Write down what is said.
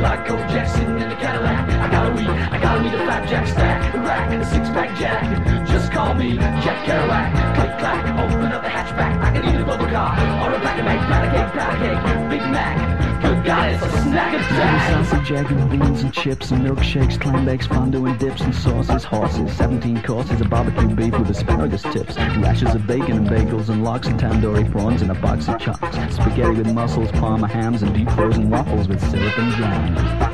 like Cold Jackson in the Cadillac. I gotta weed a 5-jack stack, a rack and a 6-pack jack. Just call me Jack Kerouac. Click clack, open up the hatchback. I can eat a bubble car or a pack of egg, powder cake, Big Mac. Good God, it's a snack attack. Sausage, egg and beans and chips and milkshakes, clam bakes, fondue and dips and sauces, horses, 17 courses of barbecue beef with asparagus tips, rashers of bacon and bagels and lox and tandoori prawns and a box of chops, spaghetti with mussels, parma hams and deep frozen waffles with syrup and jam.